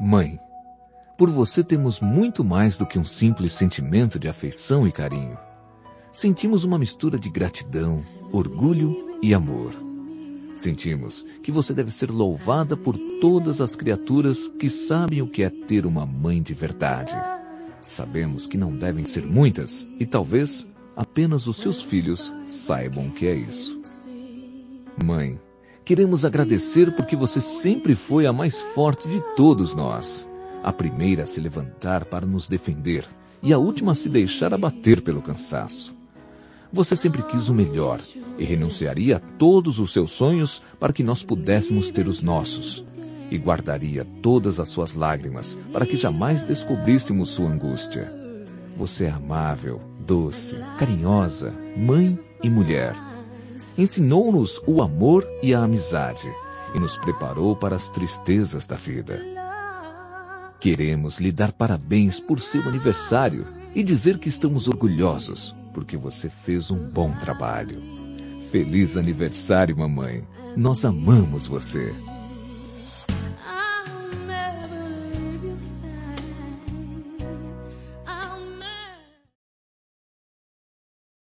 Mãe, por você temos muito mais do que um simples sentimento de afeição e carinho. Sentimos uma mistura de gratidão, orgulho e amor. Sentimos que você deve ser louvada por todas as criaturas que sabem o que é ter uma mãe de verdade. Sabemos que não devem ser muitas e talvez apenas os seus filhos saibam o que é isso. Mãe, queremos agradecer porque você sempre foi a mais forte de todos nós. A primeira a se levantar para nos defender e a última a se deixar abater pelo cansaço. Você sempre quis o melhor e renunciaria a todos os seus sonhos para que nós pudéssemos ter os nossos. E guardaria todas as suas lágrimas para que jamais descobríssemos sua angústia. Você é amável, doce, carinhosa, mãe e mulher. Ensinou-nos o amor e a amizade e nos preparou para as tristezas da vida. Queremos lhe dar parabéns por seu aniversário e dizer que estamos orgulhosos porque você fez um bom trabalho. Feliz aniversário, mamãe. Nós amamos você.